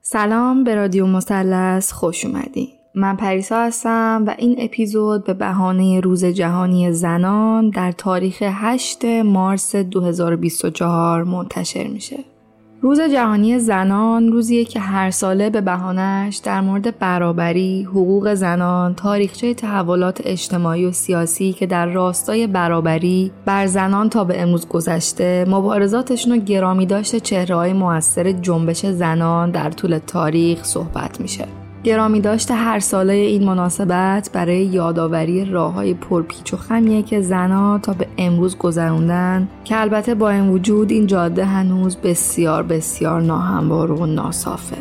سلام به رادیو مثلث خوش اومدین. من پریسا هستم و این اپیزود به بهانه روز جهانی زنان در تاریخ 8 مارس 2024 منتشر میشه. روز جهانی زنان روزیه که هر ساله به بهانه‌اش در مورد برابری، حقوق زنان، تاریخچه تحولات اجتماعی و سیاسی که در راستای برابری بر زنان تا به امروز گذشته، مبارزاتشون رو گرامی داشته چهره‌های مؤثر جنبش زنان در طول تاریخ صحبت میشه. گرامی داشته هر ساله این مناسبت برای یادآوری راه‌های پرپیچ و خمیه که زنان تا به امروز گذروندن که البته با این وجود این جاده هنوز بسیار بسیار ناهموار و ناصافه.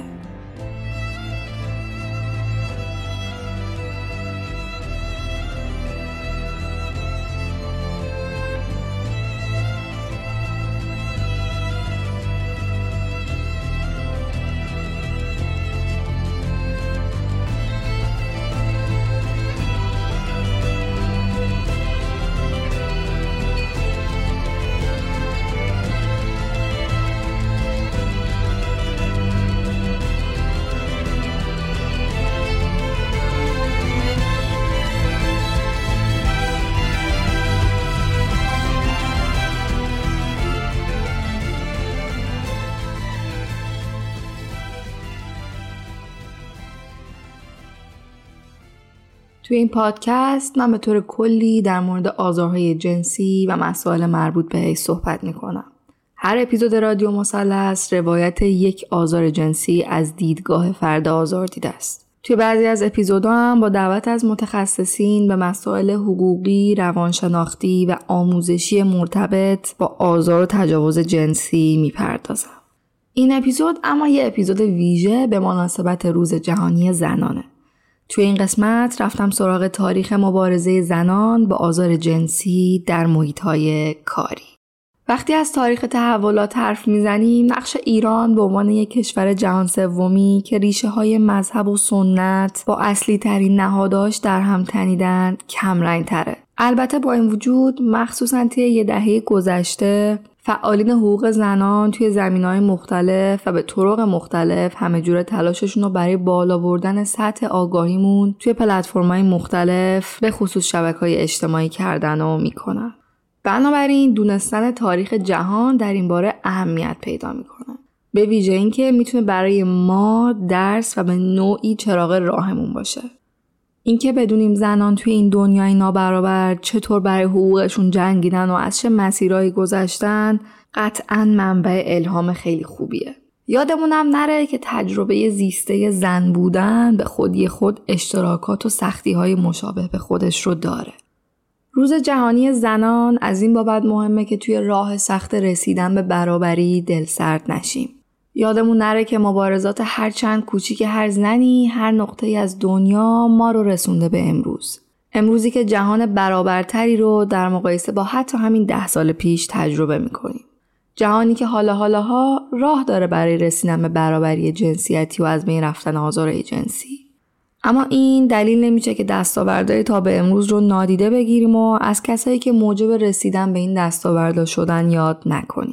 توی این پادکست من به طور کلی در مورد آزارهای جنسی و مسائل مربوط بهش صحبت میکنم. هر اپیزود رادیو مثلث روایت یک آزار جنسی از دیدگاه فرد آزاردیده است. توی بعضی از اپیزودها هم با دعوت از متخصصین به مسائل حقوقی، روانشناختی و آموزشی مرتبط با آزار و تجاوز جنسی میپردازم. این اپیزود اما یه اپیزود ویژه به مناسبت روز جهانی زنانه. توی این قسمت رفتم سراغ تاریخ مبارزه زنان با آزار جنسی در محیط‌های کاری. وقتی از تاریخ تحولات حرف میزنیم، نقش ایران به عنوان یک کشور جهان سومی که ریشه‌های مذهب و سنت با اصلی ترین نهاداش در هم تنیدن کم رنگ تره. البته با این وجود مخصوصاً طی یه دهه گذشته فعالین حقوق زنان توی زمینه‌های مختلف و به طرق مختلف همه جوره تلاششون رو برای بالا بردن سطح آگاهیمون توی پلتفرم‌های مختلف به خصوص شبکه‌های اجتماعی کردن و میکنن. بنابراین دونستن تاریخ جهان در این باره اهمیت پیدا میکنه. به ویژه این که میتونه برای ما درس و به نوعی چراغ راهمون باشه. اینکه بدونیم زنان توی این دنیای نابرابر چطور برای حقوقشون جنگیدن و از چه مسیرهایی گذشتن قطعاً منبع الهام خیلی خوبیه. یادمونم نره که تجربه زیسته زن بودن به خودی خود اشتراکات و سختی‌های مشابه به خودش رو داره. روز جهانی زنان از این بابت مهمه که توی راه سخت رسیدن به برابری دلسرد نشیم. یادمون نره که مبارزات هر چند کوچیک هر زنی هر نقطه‌ای از دنیا ما رو رسونده به امروز. امروزی که جهان برابرتری رو در مقایسه با حتی همین 10 سال پیش تجربه می‌کنیم. جهانی که حالا راه داره برای رسیدن به برابری جنسیتی و از بین رفتن آزارهای جنسی. اما این دلیل نمیشه که دستاوردهای تا به امروز رو نادیده بگیریم و از کسایی که موجب رسیدن به این دستاوردها شدن یاد نکنیم.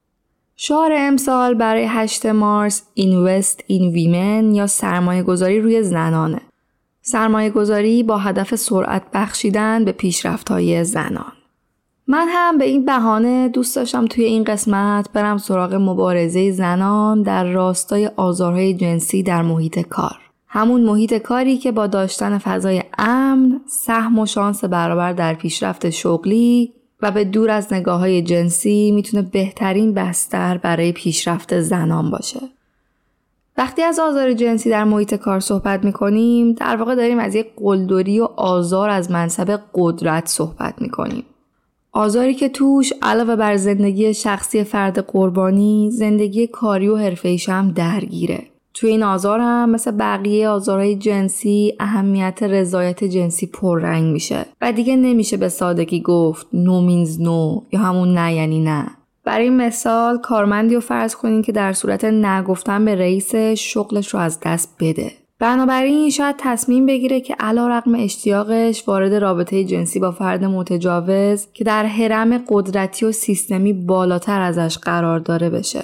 شعار امسال برای 8 مارس Invest in Women یا سرمایه گذاری روی زنانه. سرمایه گذاری با هدف سرعت بخشیدن به پیشرفت‌های زنان. من هم به این بهانه دوست داشتم توی این قسمت برم سراغ مبارزه زنان در راستای آزارهای جنسی در محیط کار. همون محیط کاری که با داشتن فضای امن، سهم و شانس برابر در پیشرفت شغلی و به دور از نگاه‌های جنسی میتونه بهترین بستر برای پیشرفت زنان باشه. وقتی از آزار جنسی در محیط کار صحبت میکنیم، در واقع داریم از یک قلدری و آزار از منصب قدرت صحبت میکنیم. آزاری که توش علاوه بر زندگی شخصی فرد قربانی، زندگی کاری و حرفه‌ایش هم درگیره. توی این آزار هم مثل بقیه آزارهای جنسی اهمیت رضایت جنسی پررنگ میشه و دیگه نمیشه به سادگی گفت no means no یا همون نه یعنی نه. برای مثال کارمندی رو فرض کنین که در صورت نگفتن به رئیسش شغلش رو از دست بده. بنابراین شاید تصمیم بگیره که علیرغم اشتیاقش وارد رابطه جنسی با فرد متجاوز که در هرم قدرتی و سیستمی بالاتر ازش قرار داره بشه.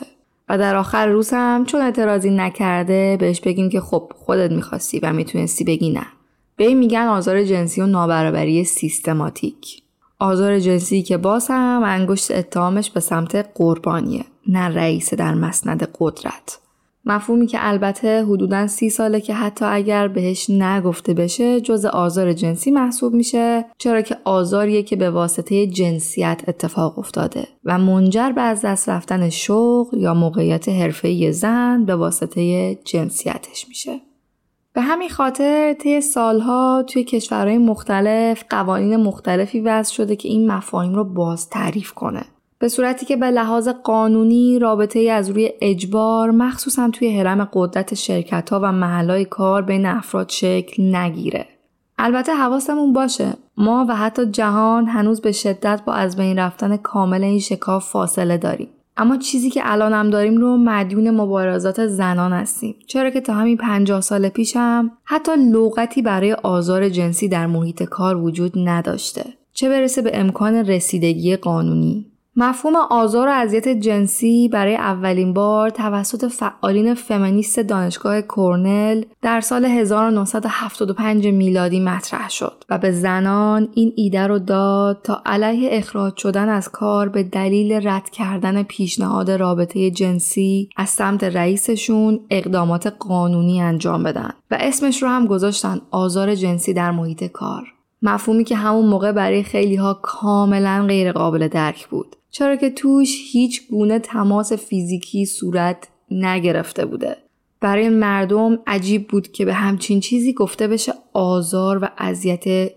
و در آخر روز هم چون اعتراضی نکرده بهش بگیم که خب خودت میخواستی و میتونستی بگی نه. به این میگن آزار جنسی و نابرابری سیستماتیک. آزار جنسی که باز هم انگشت اتهامش به سمت قربانیه، نه رئیس در مسند قدرت. مفهومی که البته حدوداً 30 ساله که حتی اگر بهش نگفته بشه جز آزار جنسی محسوب میشه، چرا که آزاریه که به واسطه جنسیت اتفاق افتاده و منجر به از دست رفتن شغل یا موقعیت حرفه‌ای زن به واسطه جنسیتش میشه. به همین خاطر طی سالها توی کشورهای مختلف قوانین مختلفی وضع شده که این مفاهیم رو باز تعریف کنه. به صورتی که به لحاظ قانونی رابطه‌ای از روی اجبار مخصوصاً توی هرم قدرت شرکت‌ها و محل‌های کار بین افراد شکل نگیره. البته حواسمون باشه ما و حتی جهان هنوز به شدت با از بین رفتن کامل این شکاف فاصله داریم. اما چیزی که الان هم داریم رو مدیون مبارزات زنان هستیم، چرا که تا همین 50 سال پیش هم حتی لغتی برای آزار جنسی در محیط کار وجود نداشته، چه برسه به امکان رسیدگی قانونی. مفهوم آزار و اذیت جنسی برای اولین بار توسط فعالین فمینیست دانشگاه کرنل در سال 1975 میلادی مطرح شد و به زنان این ایده رو داد تا علیه اخراج شدن از کار به دلیل رد کردن پیشنهاد رابطه جنسی از سمت رئیسشون اقدامات قانونی انجام بدن و اسمش رو هم گذاشتن آزار جنسی در محیط کار. مفهومی که همون موقع برای خیلی‌ها کاملاً غیر قابل درک بود، چرا که توش هیچ گونه تماس فیزیکی صورت نگرفته بوده. برای مردم عجیب بود که به همچین چیزی گفته بشه آزار و اذیت.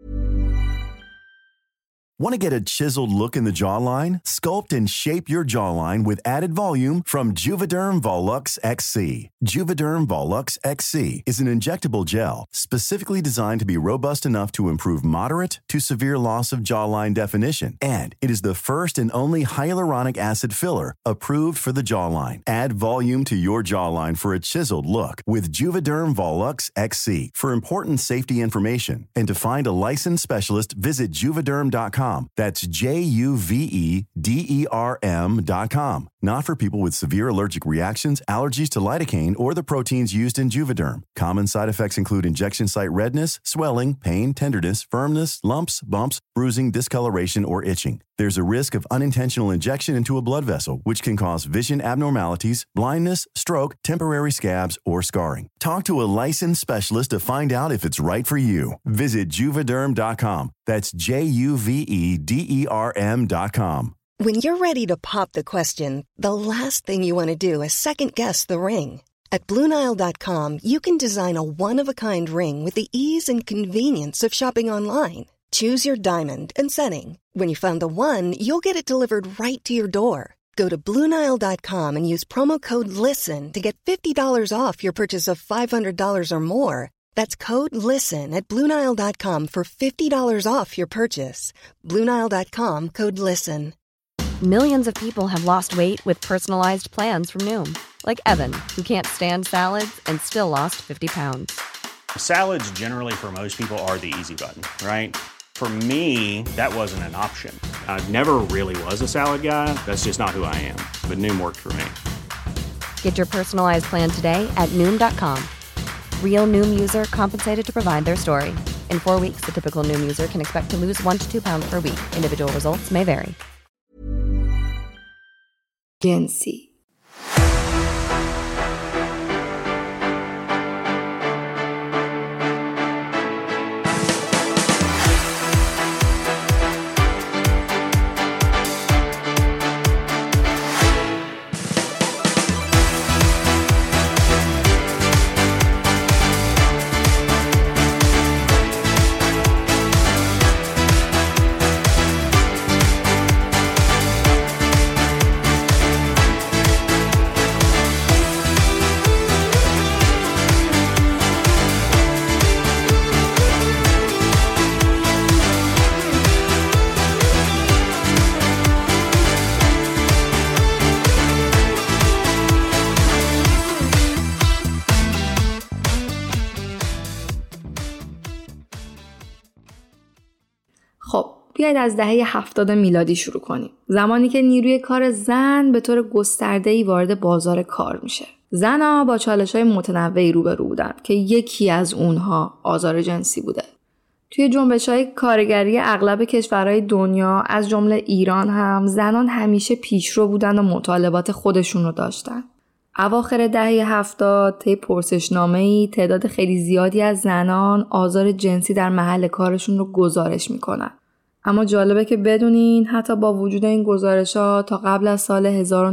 Want to get a chiseled look in the jawline? Sculpt and shape your jawline with added volume from Juvederm Volux XC. Juvederm Volux XC is an injectable gel specifically designed to be robust enough to improve moderate to severe loss of jawline definition. And it is the first and only hyaluronic acid filler approved for the jawline. Add volume to your jawline for a chiseled look with Juvederm Volux XC. For important safety information and to find a licensed specialist, visit juvederm.com. That's JUVEDERM.com. Not for people with severe allergic reactions, allergies to lidocaine, or the proteins used in Juvederm. Common side effects include injection site redness, swelling, pain, tenderness, firmness, lumps, bumps, bruising, discoloration, or itching. There's a risk of unintentional injection into a blood vessel, which can cause vision abnormalities, blindness, stroke, temporary scabs, or scarring. Talk to a licensed specialist to find out if it's right for you. Visit Juvederm.com. That's JUVEDERM.com. When you're ready to pop the question, the last thing you want to do is second-guess the ring. At BlueNile.com, you can design a one-of-a-kind ring with the ease and convenience of shopping online. Choose your diamond and setting. When you find the one, you'll get it delivered right to your door. Go to BlueNile.com and use promo code LISTEN to get $50 off your purchase of $500 or more. That's code LISTEN at BlueNile.com for $50 off your purchase. BlueNile.com, code LISTEN. Millions of people have lost weight with personalized plans from Noom. Like Evan, who can't stand salads and still lost 50 pounds. Salads generally for most people are the easy button, right? For me, that wasn't an option. I never really was a salad guy. That's just not who I am. But Noom worked for me. Get your personalized plan today at Noom.com. Real Noom user compensated to provide their story. In 4 weeks, the typical Noom user can expect to lose 1 to 2 pounds per week. Individual results may vary. جنسی. بیاید از دهه 70 میلادی شروع کنیم. زمانی که نیروی کار زن به طور گسترده‌ای وارد بازار کار میشه. زن‌ها با چالش‌های متنوعی روبرو بودن که یکی از اونها آزار جنسی بوده. توی جنبش‌های کارگری اغلب کشورهای دنیا از جمله ایران هم زنان همیشه پیشرو بودن و مطالبات خودشون رو داشتن. اواخر دهه 70 طی پرسشنامه‌ای تعداد خیلی زیادی از زنان آزار جنسی در محل کارشون رو گزارش میکنن. اما جالبه که بدونین حتی با وجود این گزارش‌ها تا قبل از سال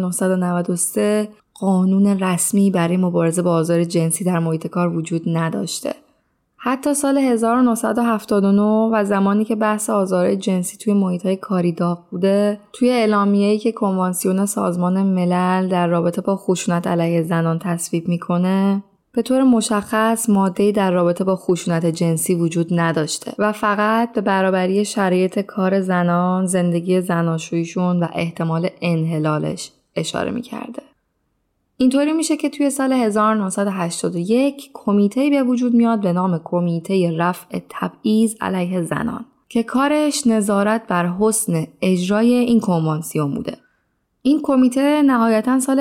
1993 قانون رسمی برای مبارزه با آزار جنسی در محیط کار وجود نداشته. حتی سال 1979 و زمانی که بحث آزار جنسی توی محیط‌های کاری داغ بوده، توی اعلامیه‌ای که کنوانسیون سازمان ملل در رابطه با خشونت علیه زنان تصویب میکنه، به طور مشخص ماده‌ای در رابطه با خشونت جنسی وجود نداشته و فقط به برابری شرایط کار زنان، زندگی زناشوییشون و احتمال انحلالش اشاره میکرده. اینطوری میشه که توی سال 1981 کمیته‌ای به وجود میاد به نام کمیته رفع تبعیض علیه زنان که کارش نظارت بر حسن اجرای این کنوانسیون بوده. این کمیته نهایتاً سال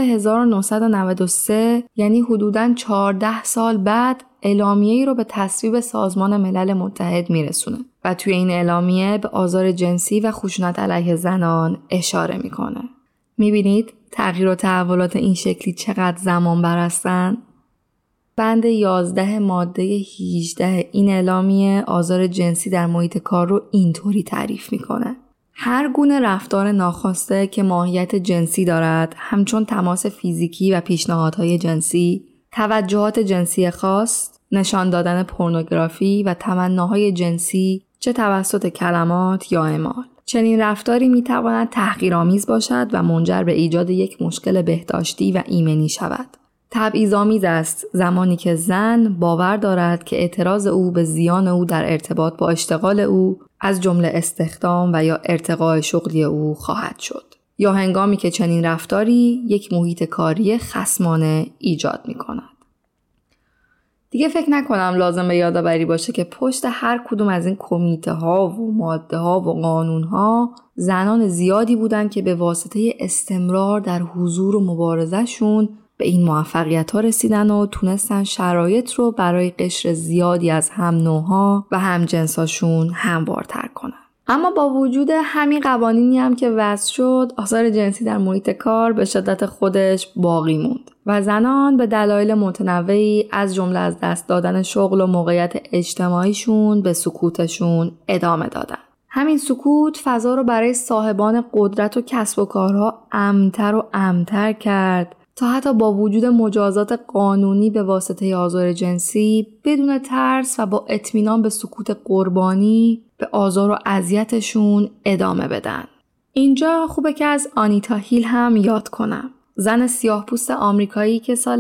1993 یعنی حدوداً 14 سال بعد اعلامیه‌ای رو به تصویب سازمان ملل متحد میرسونه و توی این اعلامیه به آزار جنسی و خشونت علیه زنان اشاره میکنه. میبینید تغییر و تحولات این شکلی چقدر زمان بر هستن؟ بند 11 ماده 18 این اعلامیه آزار جنسی در محیط کار رو اینطوری تعریف میکنه: هر گونه رفتار ناخواسته که ماهیت جنسی دارد، همچون تماس فیزیکی و پیشنهادهای جنسی، توجهات جنسی خاص، نشان دادن پورنوگرافی و تمناهای جنسی چه توسط کلمات یا اعمال. چنین رفتاری میتواند تحقیرآمیز باشد و منجر به ایجاد یک مشکل بهداشتی و ایمنی شود. تبعیض‌آمیز است زمانی که زن باور دارد که اعتراض او به زیان او در ارتباط با اشتغال او از جمله استخدام و یا ارتقاء شغلی او خواهد شد، یا هنگامی که چنین رفتاری یک محیط کاری خصمانه ایجاد می‌کند. دیگه فکر نکنم لازم به یادآوری باشه که پشت هر کدوم از این کمیته ها و ماده ها و قانون ها زنان زیادی بودن که به واسطه استمرار در حضور و مبارزهشون به این موفقیت ها رسیدن و تونستن شرایط رو برای قشر زیادی از هم نوعها و هم جنساشون هموارتر کنن. اما با وجود همین قوانینی هم که وضع شد، آزار جنسی در محیط کار به شدت خودش باقی موند و زنان به دلایل متنوعی از جمله از دست دادن شغل و موقعیت اجتماعیشون به سکوتشون ادامه دادن. همین سکوت فضا رو برای صاحبان قدرت و کسب و کارها امن‌تر و امن‌تر کرد تا حتی با وجود مجازات قانونی به واسطه آزار جنسی بدون ترس و با اطمینان به سکوت قربانی به آزار و اذیتشون ادامه بدن. اینجا خوبه که از آنیتا هیل هم یاد کنم. زن سیاه‌پوست آمریکایی که سال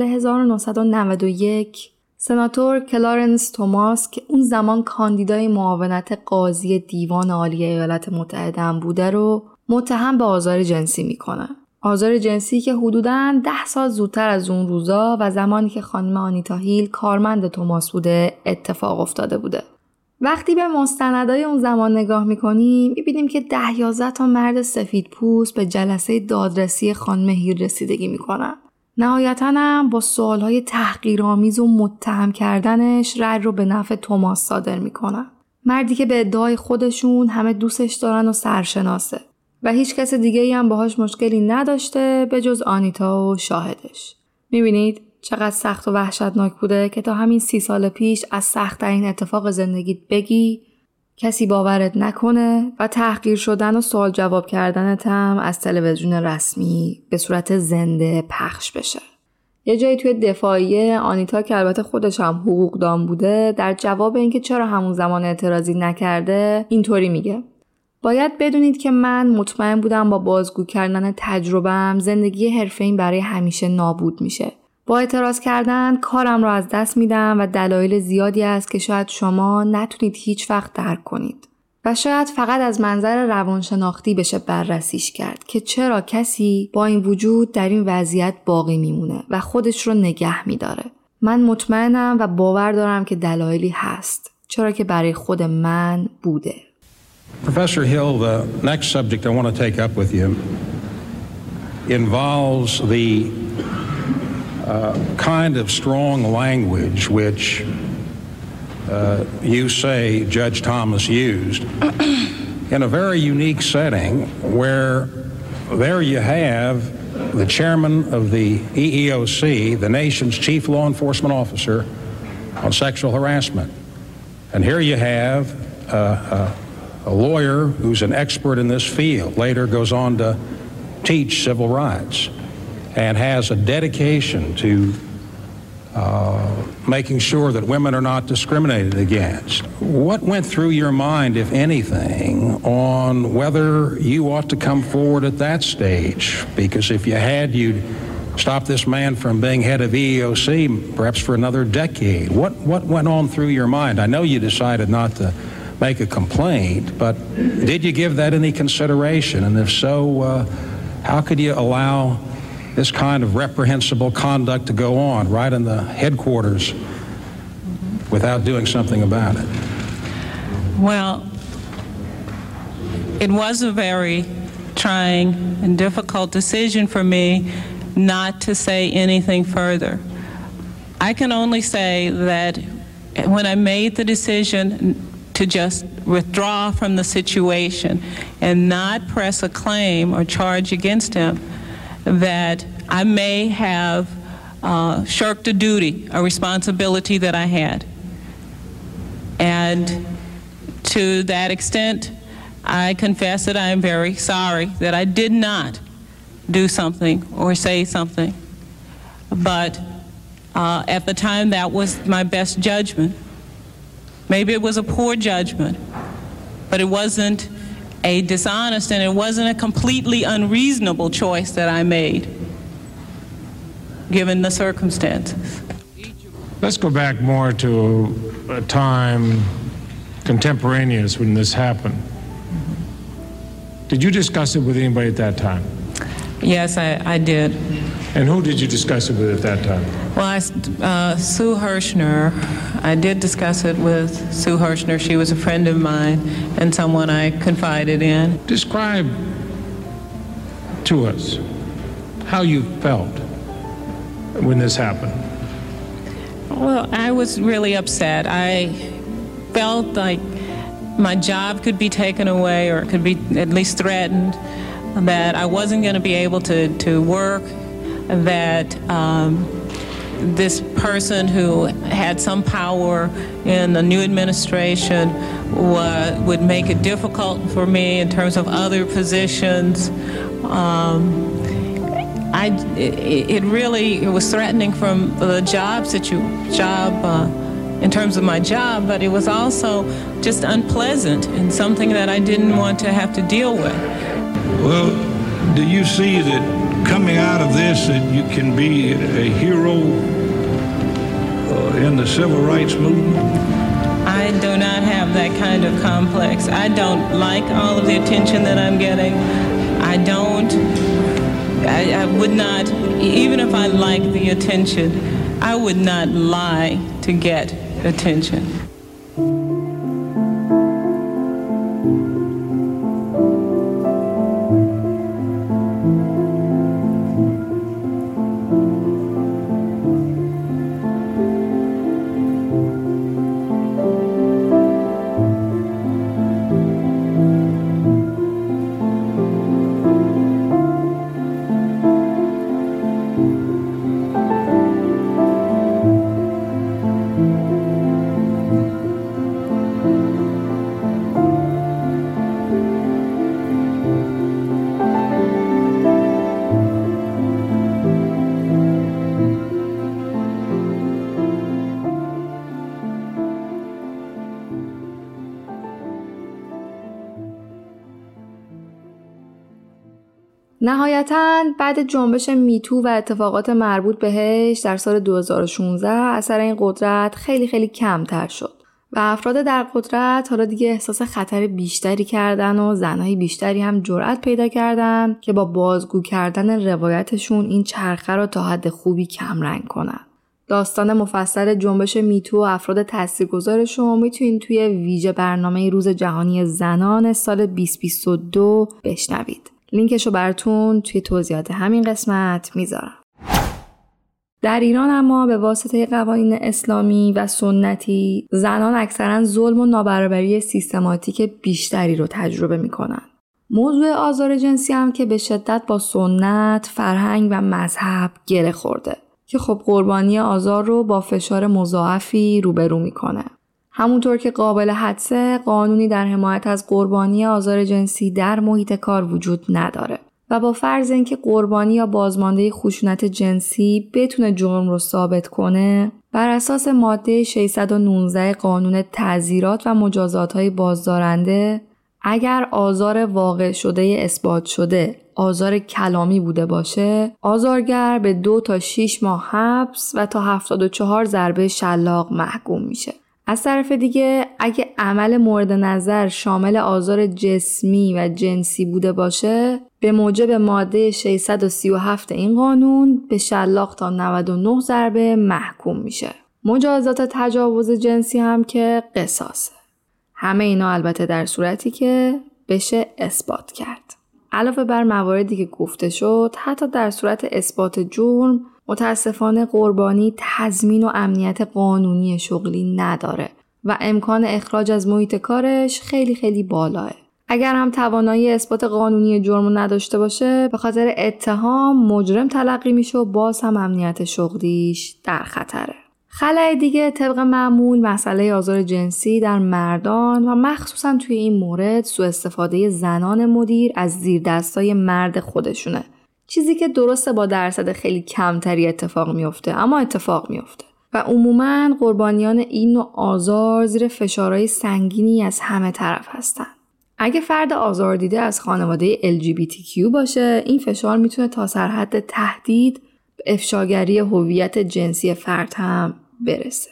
1991 سناتور کلارنس توماس که اون زمان کاندیدای معاونت قاضی دیوان عالی ایالات متحده هم بوده رو متهم به آزار جنسی میکنه. آزار جنسی که حدوداً 10 سال زودتر از اون روزا و زمانی که خانم آنیتا هیل کارمند توماس بوده اتفاق افتاده بوده. وقتی به مستندای اون زمان نگاه میکنیم میبینیم که 10-11 تا مرد سفید پوست به جلسه دادرسی خانم هیل رسیدگی میکنن. نهایتاً هم با سوالهای تحقیرآمیز و متهم کردنش رأی رو به نفع توماس صادر میکنن. مردی که به ادعای خودشون همه دوستش دارن و سرشناسه و هیچ کس دیگه‌ای هم باهاش مشکلی نداشته به جز آنیتا و شاهدش. میبینید چقدر سخت و وحشتناک بوده که تا همین 30 سال پیش از سخت‌ترین اتفاق زندگیت بگی، کسی باورت نکنه و تحقیر شدن و سوال جواب کردنت هم از تلویزیون رسمی به صورت زنده پخش بشه. یه جایی توی دفاعیه آنیتا که البته خودش هم حقوقدان بوده در جواب اینکه چرا همون زمان اعتراضی نکرده اینطوری میگه: باید بدونید که من مطمئن بودم با بازگو کردن تجربه‌ام زندگی حرفه‌ایم برای همیشه نابود میشه. با اعتراض کردن کارم رو از دست میدم و دلایل زیادی است که شاید شما نتونید هیچ وقت درک کنید و شاید فقط از منظر روانشناختی بشه بررسیش کرد که چرا کسی با این وجود در این وضعیت باقی میمونه و خودش رو نگه میداره. من مطمئنم و باور دارم که دلایلی هست، چرا که برای خود من بوده. Professor Hill, the next subject I want to take up with you involves the kind of strong language which you say Judge Thomas used in a very unique setting where there you have the chairman of the EEOC, the nation's chief law enforcement officer on sexual harassment. And here you have a lawyer who's an expert in this field, later goes on to teach civil rights, and has a dedication to making sure that women are not discriminated against. What went through your mind, if anything, on whether you ought to come forward at that stage? Because if you had, you'd stop this man from being head of EEOC perhaps for another decade. What went on through your mind? I know you decided not to make a complaint, but did you give that any consideration? And if so, how could you allow this kind of reprehensible conduct to go on right in the headquarters without doing something about it? Well, it was a very trying and difficult decision for me not to say anything further. I can only say that when I made the decision to just withdraw from the situation and not press a claim or charge against him, that I may have shirked a duty, a responsibility that I had. And to that extent, I confess that I am very sorry that I did not do something or say something. But at the time, that was my best judgment. Maybe it was a poor judgment, but it wasn't a dishonest and it wasn't a completely unreasonable choice that I made, given the circumstances. Let's go back more to a time contemporaneous when this happened. Did you discuss it with anybody at that time? Yes, I did. And who did you discuss it with at that time? Well, Sue Hirschner, I did discuss it with Sue Hirschner. She was a friend of mine and someone I confided in. Describe to us how you felt when this happened. Well, I was really upset. I felt like my job could be taken away or could be at least threatened, that I wasn't going to be able to work, that this person who had some power in the new administration would make it difficult for me in terms of other positions. It was threatening from the job in terms of my job, but it was also just unpleasant and something that I didn't want to have to deal with. Well, do you see that coming out of this that you can be a hero in the civil rights movement? I do not have that kind of complex. I don't like all of the attention that I'm getting. I would not, even if I liked the attention, I would not lie to get attention. نهایتاً بعد جنبش میتو و اتفاقات مربوط بهش در سال 2016 اثر این قدرت خیلی خیلی کمتر شد و افراد در قدرت حالا دیگه احساس خطر بیشتری کردن و زنهای بیشتری هم جرأت پیدا کردن که با بازگو کردن روایتشون این چرخه رو تا حد خوبی کمرنگ کنن. داستان مفصل جنبش میتو و افراد تاثیرگذارش رو میتونید توی ویژه برنامه روز جهانی زنان سال 2022 بشنوید. لینکش رو براتون توی توضیحات همین قسمت میذارم. در ایران اما به واسطه قوانین اسلامی و سنتی زنان اکثرا ظلم و نابرابری سیستماتیک بیشتری رو تجربه میکنن. موضوع آزار جنسی هم که به شدت با سنت، فرهنگ و مذهب گره خورده که خب قربانی آزار رو با فشار مضاعفی روبرو میکنه. همونطور که قابل حدسه قانونی در حمایت از قربانی آزار جنسی در محیط کار وجود نداره و با فرض اینکه قربانی یا بازمانده خشونت جنسی بتونه جرم رو ثابت کنه، بر اساس ماده 619 قانون تعزیرات و مجازات‌های بازدارنده، اگر آزار واقع شده اثبات شده آزار کلامی بوده باشه، آزارگر به 2 تا 6 ماه حبس و تا 74 ضربه شلاق محکوم میشه. از طرف دیگه اگه عمل مورد نظر شامل آزار جسمی و جنسی بوده باشه، به موجب ماده 637 این قانون به شلاق تا 99 ضربه محکوم میشه. مجازات تجاوز جنسی هم که قصاصه. همه اینا البته در صورتی که بشه اثبات کرد. علاوه بر مواردی که گفته شد، حتی در صورت اثبات جرم متاسفانه قربانی تضمین و امنیت قانونی شغلی نداره و امکان اخراج از محیط کارش خیلی خیلی بالاه. اگر هم توانایی اثبات قانونی جرم نداشته باشه، به خاطر اتهام مجرم تلقی میشه و باز هم امنیت شغلیش در خطره. خلأ دیگه طبق معمول مسئله آزار جنسی در مردان و مخصوصا توی این مورد سوء استفاده زنان مدیر از زیردستای مرد خودشونه. چیزی که درسته با درصد خیلی کمتری اتفاق میفته، اما اتفاق میفته و عموماً قربانیان این نوع آزار زیر فشارهای سنگینی از همه طرف هستن. اگه فرد آزار دیده از خانواده LGBTQ باشه، این فشار میتونه تا سرحد تهدید به افشاگری هویت جنسی فرد هم برسه.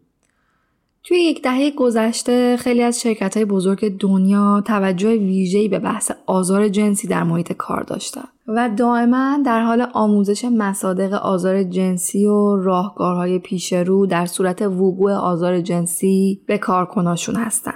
توی 1 دهه گذشته خیلی از شرکت‌های بزرگ دنیا توجه ویژه‌ای به بحث آزار جنسی در محیط کار داشتن و دائما در حال آموزش مصادیق آزار جنسی و راهکارهای پیشرو در صورت وقوع آزار جنسی به کارکناشون هستن.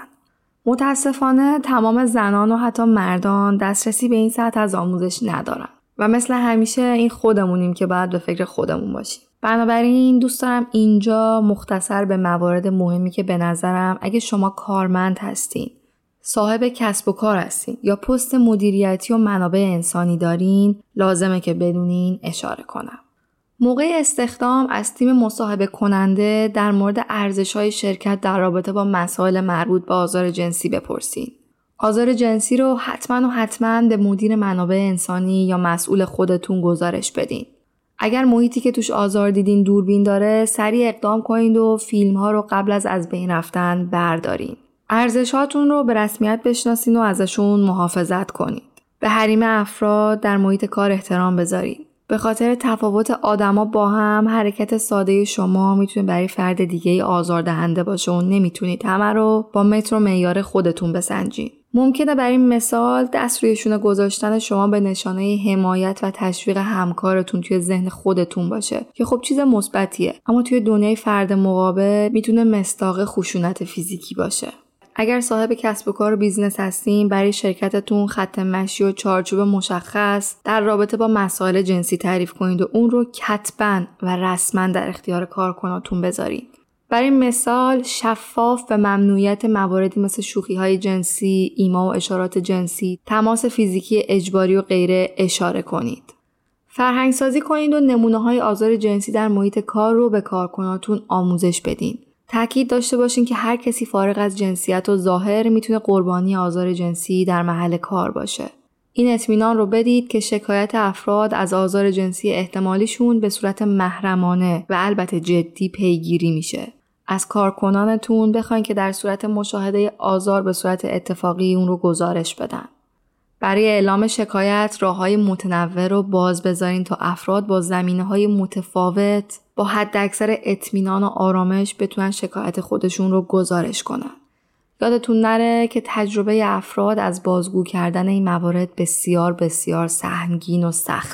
متاسفانه تمام زنان و حتی مردان دسترسی به این سطح از آموزش ندارن و مثل همیشه این خودمونیم که باید به فکر خودمون باشیم. بنابراین دوست دارم اینجا مختصر به موارد مهمی که به نظرم اگه شما کارمند هستین، صاحب کسب و کار هستین یا پست مدیریتی و منابع انسانی دارین لازمه که بدونین اشاره کنم. موقع استخدام از تیم مصاحبه کننده در مورد ارزش‌های شرکت در رابطه با مسائل مربوط به آزار جنسی بپرسین. آزار جنسی رو حتما به مدیر منابع انسانی یا مسئول خودتون گزارش بدین. اگر محیطی که توش آزار دیدین دوربین داره، سریع اقدام کنید و فیلم‌ها رو قبل از بین رفتن بردارین. ارزش‌هاتون رو به رسمیت بشناسین و ازشون محافظت کنید. به حریم افراد در محیط کار احترام بذارید. به خاطر تفاوت آدما با هم، حرکت ساده شما میتونه برای فرد دیگه آزاردهنده باشه و نمیتونید همه رو با متر و معیار خودتون بسنجین. ممکنه برای مثال دست روی شونه گذاشتن شما به نشانه حمایت و تشویق همکارتون توی ذهن خودتون باشه که خب چیز مثبتیه، اما توی دنیای فرد مقابل میتونه مصداق خشونت فیزیکی باشه. اگر صاحب کسب و کار و بیزنس هستین، برای شرکتتون خط مشی و چارچوب مشخص در رابطه با مسائل جنسی تعریف کنید و اون رو کتباً و رسماً در اختیار کارکناتون بذارید. برای مثال شفاف به ممنوعیت مواردی مثل شوخی‌های جنسی، ایما و اشارات جنسی، تماس فیزیکی اجباری و غیره اشاره کنید. فرهنگ سازی کنید و نمونه‌های آزار جنسی در محیط کار رو به کارکناتون آموزش بدین. تأکید داشته باشین که هر کسی فارغ از جنسیت و ظاهر میتونه قربانی آزار جنسی در محل کار باشه. این اطمینان رو بدید که شکایت افراد از آزار جنسی احتمالیشون به صورت محرمانه و البته جدی پیگیری میشه. از کارکنانتون بخواین که در صورت مشاهده آزار به صورت اتفاقی اون رو گزارش بدن. برای اعلام شکایت راه‌های متنوع رو باز بذارین تا افراد با زمینه‌های متفاوت با حداکثر اطمینان و آرامش بتونن شکایت خودشون رو گزارش کنن. یادتون نره که تجربه افراد از بازگو کردن این موارد بسیار بسیار سهمگین و سخته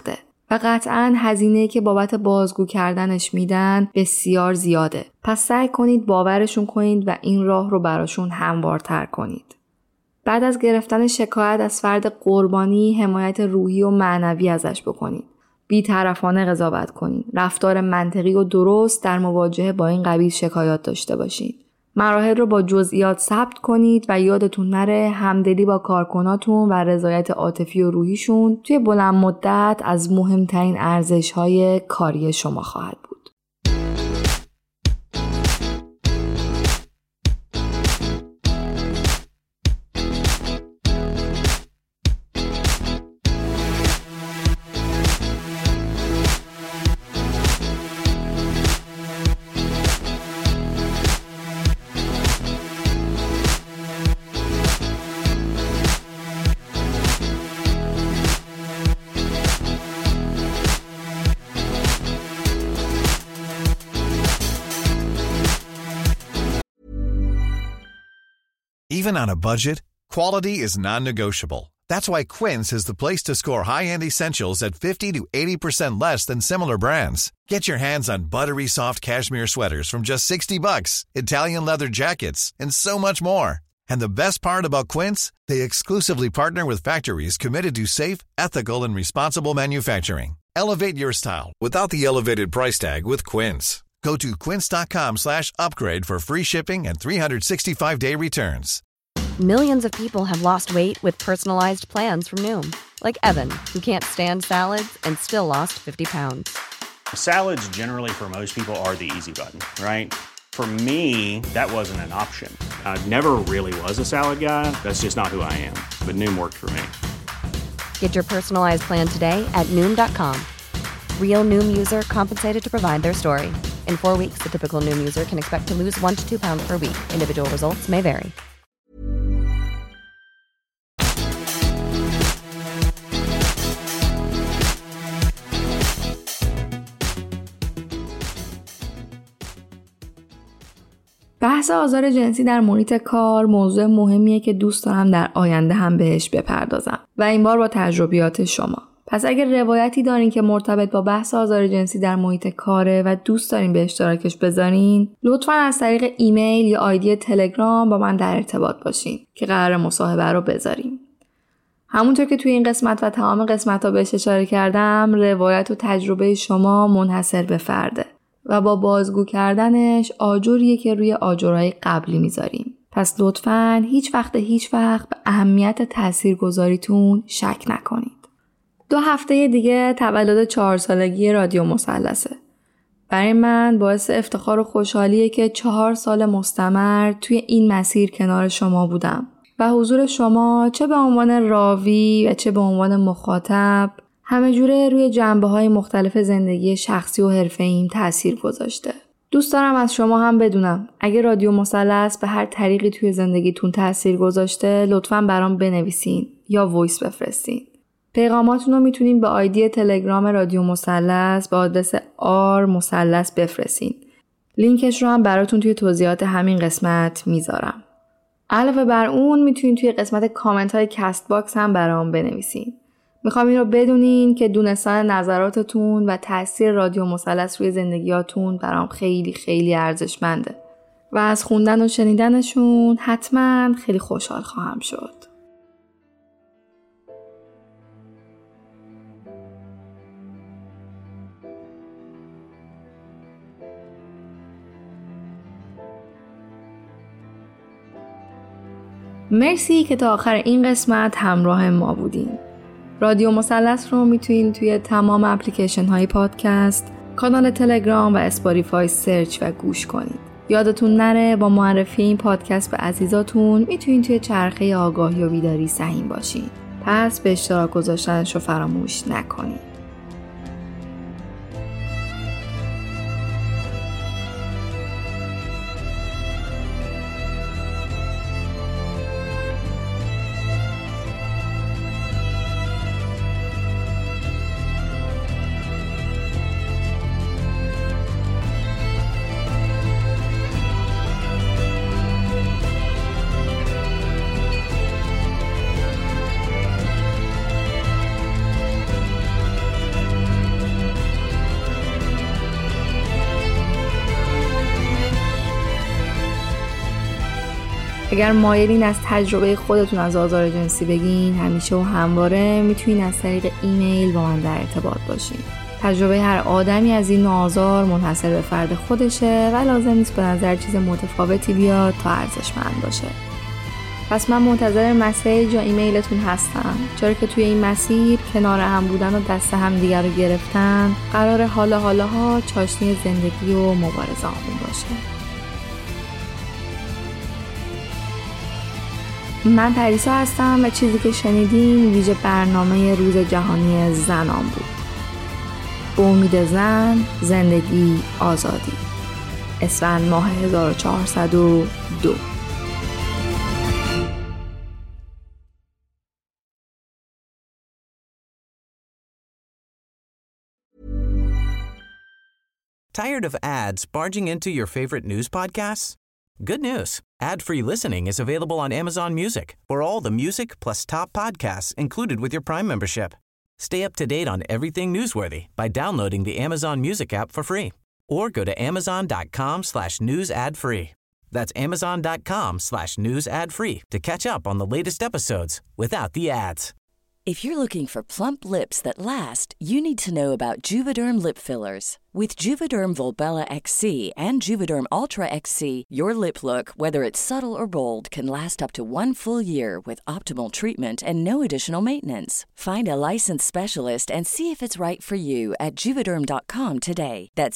و قطعاً هزینه‌ای که بابت بازگو کردنش میدن بسیار زیاده. پس سعی کنید باورشون کنید و این راه رو براشون هموارتر کنید. بعد از گرفتن شکایت از فرد قربانی، حمایت روحی و معنوی ازش بکنید. بی‌طرفانه قضاوت کنید. رفتار منطقی و درست در مواجهه با این قبیل شکایات داشته باشید. مراحل رو با جزئیات ثبت کنید و یادتون نره همدلی با کارکناتون و رضایت عاطفی و روحیشون توی بلند مدت از مهمترین ارزش‌های کاری شما خواهد بود. Even on a budget, quality is non-negotiable. That's why Quince is the place to score high-end essentials at 50 to 80% less than similar brands. Get your hands on buttery soft cashmere sweaters from just $60, Italian leather jackets, and so much more. And the best part about Quince, they exclusively partner with factories committed to safe, ethical, and responsible manufacturing. Elevate your style without the elevated price tag with Quince. Go to quince.com/upgrade for free shipping and 365-day returns. Millions of people have lost weight with personalized plans from Noom. Like Evan, who can't stand salads and still lost 50 pounds. Salads generally for most people are the easy button, right? For me, that wasn't an option. I never really was a salad guy. That's just not who I am. But Noom worked for me. Get your personalized plan today at Noom.com. Real Noom user compensated to provide their story. In 4 weeks, the typical Noom user can expect to lose 1 to 2 pounds per week. Individual results may vary. بحث آزار جنسی در محیط کار موضوع مهمیه که دوست دارم در آینده هم بهش بپردازم و این بار با تجربیات شما. پس اگر روایتی دارین که مرتبط با بحث آزار جنسی در محیط کاره و دوست دارین به اشتراکش بذارین، لطفاً از طریق ایمیل یا آیدی تلگرام با من در ارتباط باشین که قرار مصاحبه رو بذاریم. همونطور که توی این قسمت و تمام قسمت‌ها بهش اشاره کردم، روایت و تجربه شما منحصر به فرده و با بازگو کردنش آجریه که روی آجرهای قبلی میذاریم. پس لطفاً هیچ وقت به اهمیت تاثیرگذاریتون شک نکنید. 2 هفته دیگه تولد 4 سالگی رادیو مثلثه. برای من باعث افتخار و خوشحالیه که 4 سال مستمر توی این مسیر کنار شما بودم و حضور شما چه به عنوان راوی و چه به عنوان مخاطب همه جوره روی جنبه‌های مختلف زندگی شخصی و حرفه‌ایم تأثیر گذاشته. دوست دارم از شما هم بدونم اگه رادیو مثلث به هر طریقی توی زندگیتون تأثیر گذاشته، لطفاً برام بنویسین یا وایس بفرستین. پیغاماتون رو میتونین به آیدی تلگرام رادیو مثلث با آدرس r مثلث بفرستین. لینکش رو هم براتون توی توضیحات همین قسمت میذارم. علاوه بر اون میتونین توی قسمت کامنت های کست باکس هم برام بنویسین. میخوام این رو بدونین که دونستن نظراتتون و تاثیر رادیو مثلث روی زندگیاتون برام خیلی خیلی ارزشمنده و از خوندن و شنیدنشون حتما خیلی خوشحال خواهم شد. مرسی که تا آخر این قسمت همراه ما بودین. رادیو مثلث رو میتونین توی تمام اپلیکیشن های پادکست، کانال تلگرام و اسپاتیفای سرچ و گوش کنید. یادتون نره با معرفی این پادکست به عزیزاتون میتونین توی چرخه آگاهی و بیداری سهیم باشین. پس به اشتراک گذاشتنش رو فراموش نکنید. اگر مایلین از تجربه خودتون از آزار جنسی بگین، همیشه و همواره میتونین از طریق ایمیل با من در ارتباط باشین. تجربه هر آدمی از این آزار منحصر به فرد خودشه و لازم نیست به نظر چیز متفاوتی بیاد تا ارزشمند باشه. پس من منتظر مسیج یا ایمیلتون هستم، چرا که توی این مسیر کنار هم بودن و دست هم دیگر رو گرفتن قرار حالا چاشنی زندگی و مبارزه همون باشه. من پریسا هستم و چیزی که شنیدین ویژه برنامه روز جهانی زنان بود. به امید زن، زندگی، آزادی. اسفند ماه 1402. Tired of ads barging into your favorite news podcasts? Good news. Ad-free listening is available on Amazon Music for all the music plus top podcasts included with your Prime membership. Stay up to date on everything newsworthy by downloading the Amazon Music app for free or go to amazon.com/news ad free. That's amazon.com/news ad free to catch up on the latest episodes without the ads. If you're looking for plump lips that last, you need to know about Juvederm lip fillers. With Juvederm Volbella XC and Juvederm Ultra XC, your lip look, whether it's subtle or bold, can last up to 1 full year with optimal treatment and no additional maintenance. Find a licensed specialist and see if it's right for you at Juvederm.com today. That's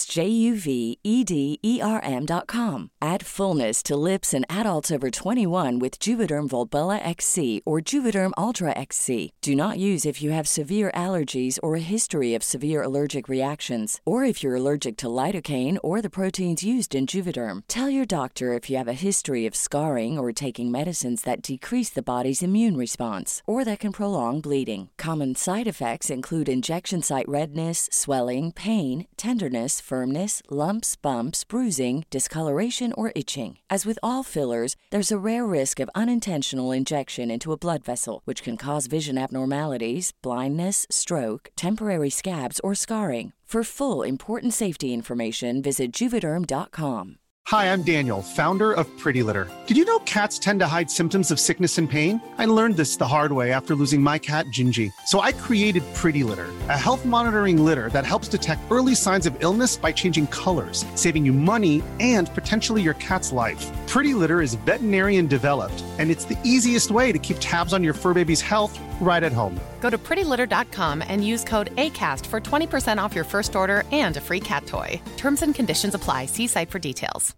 JUVEDERM.com. Add fullness to lips in adults over 21 with Juvederm Volbella XC or Juvederm Ultra XC. Do not use if you have severe allergies or a history of severe allergic reactions, or if you're allergic to lidocaine or the proteins used in Juvederm. Tell your doctor if you have a history of scarring or taking medicines that decrease the body's immune response or that can prolong bleeding. Common side effects include injection site redness, swelling, pain, tenderness, firmness, lumps, bumps, bruising, discoloration, or itching. As with all fillers, there's a rare risk of unintentional injection into a blood vessel, which can cause vision abnormalities, blindness, stroke, temporary scabs, or scarring. For full important safety information, visit Juvederm.com. Hi, I'm Daniel, founder of Pretty Litter. Did you know cats tend to hide symptoms of sickness and pain? I learned this the hard way after losing my cat, Gingy. So I created Pretty Litter, a health monitoring litter that helps detect early signs of illness by changing colors, saving you money and potentially your cat's life. Pretty Litter is veterinarian developed, and it's the easiest way to keep tabs on your fur baby's health right at home. Go to prettylitter.com and use code ACAST for 20% off your first order and a free cat toy. Terms and conditions apply. See site for details.